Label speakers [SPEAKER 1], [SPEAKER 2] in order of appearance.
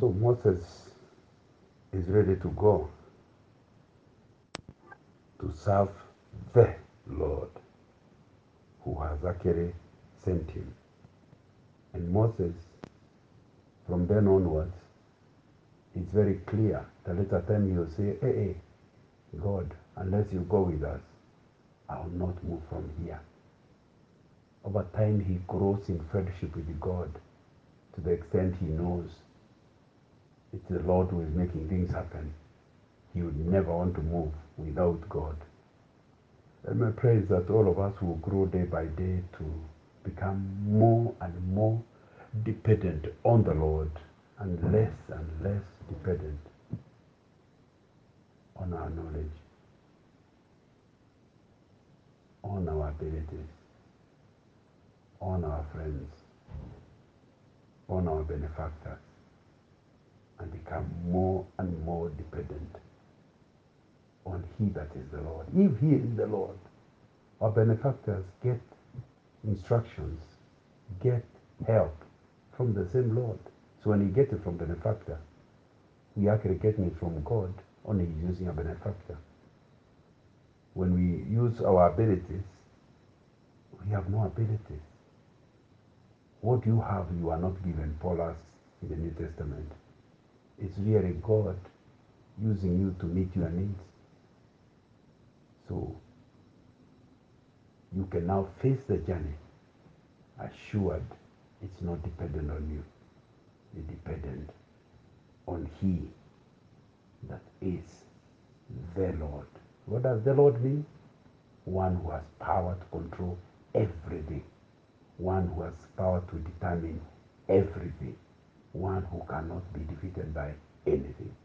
[SPEAKER 1] So Moses is ready to go to serve the Lord who has actually sent him. And Moses, from then onwards, is very clear. The later time he'll say, hey, God, unless you go with us, I will not move from here. Over time, he grows in friendship with God to the extent he knows it's the Lord who is making things happen. He would never want to move without God. And my prayer is that all of us will grow day by day to become more and more dependent on the Lord and less dependent on our knowledge, on our abilities, on our friends, on our benefactors, and become more and more dependent on He that is the Lord. If He is the Lord, our benefactors get instructions, get help from the same Lord. So when you get it from benefactor, we are actually getting it from God, only using a benefactor. When we use our abilities, we have no abilities. What you have, you are not given. Paul asks in the New Testament. It's really God using you to meet your needs. So you can now face the journey assured it's not dependent on you. It's dependent on He that is the Lord. What does the Lord mean? One who has power to control everything. One who has power to determine everything. One who cannot be defeated by anything.